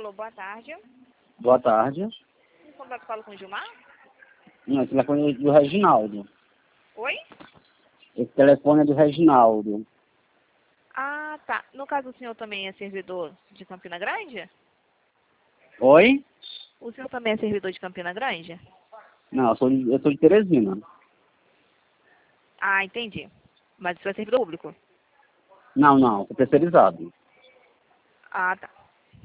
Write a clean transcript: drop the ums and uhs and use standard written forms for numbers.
Alô, boa tarde. Boa tarde. Como é que eu falo com o Gilmar? Não, esse telefone é do Reginaldo. Oi? Esse telefone é do Reginaldo. Ah, tá. No caso, o senhor também é servidor de Campina Grande? Oi? O senhor também é servidor de Campina Grande? Não, eu sou de Teresina. Ah, entendi. Mas o senhor é servidor público? Não, sou terceirizado. Ah, tá.